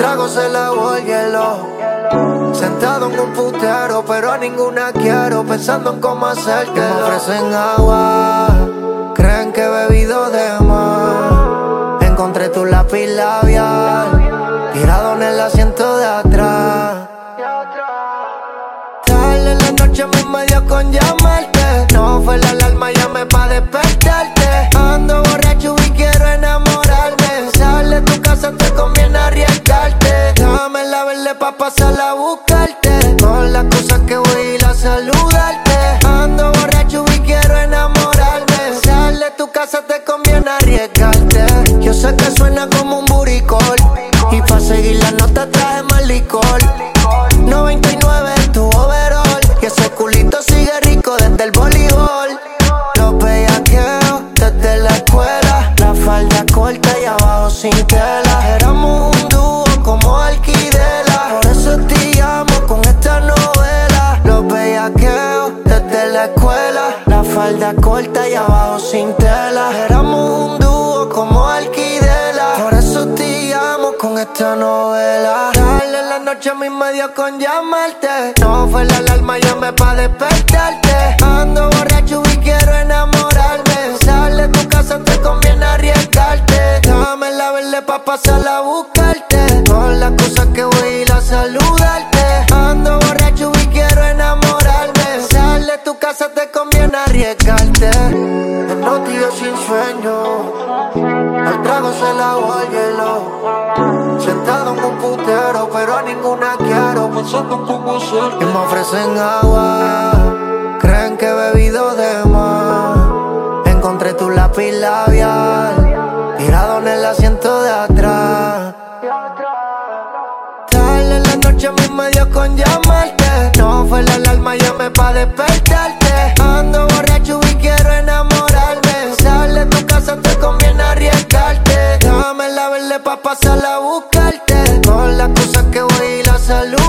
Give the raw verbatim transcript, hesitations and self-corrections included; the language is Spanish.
trago se lavó el hielo. Sentado en un putero, pero a ninguna quiero, pensando en cómo hacerte. Me ofrecen agua, creen que he bebido de más. Encontré tu lápiz labial, tirado en el asiento de atrás. Tarde en la noche me dio con llamarte. No fue la alarma, llamé pa' despertarte. Ando borracho y quiero enamorarme. Sal de tu casa, te conviene arriesgarte. Dame la verde pa' pasar a buscarte. Con las cosas que voy a ir a saludarte. Ando borracho y quiero enamorarme. Sal de tu casa, te conviene arriesgarte. Yo sé que suena como un buricol, y pa' seguir la nota traje más licor. noventa y nueve en tu overall, y ese culito sigue rico desde el voleibol. Los bellaqueos desde la escuela, la falda corta y abajo sin tela. Éramos un dúo como Alquidela, por eso te llamo con esta novela. Los bellaqueos desde la escuela, la falda corta y abajo sin tela. Éramos un dúo como Alquidela, por eso te llamo con esta novela. Tarde en la noche a mí me dio con llamarte. No fue la alarma, llamé pa' despertarte. Ando borracho y quiero enamorarme. Sal de tu casa, te conviene arriesgarte. Dame la verde pa' pasar a buscarte. Con las cosas que voy a ir a saludarte. Ando borracho y quiero enamorarme. Sal de tu casa, te conviene arriesgarte. De noche yo sin sueño, el trago se lavó el hielo. Sentado en un putero, pero a ninguna quiero, pensando en cómo hacerte. Y me ofrecen agua, creen que he bebido de más. Encontré tu lápiz labial, tirado en el asiento de atrás. Tarde en la noche a mí me dio con llamarte. No fue la alarma, llamé pa' despertarte. Ando borracho y quiero enamorarme. Sal de tu casa, te conviene arriesgarte. Dame la verde pa' pasar a buscarte. Con las cosas que voy a ir a salud.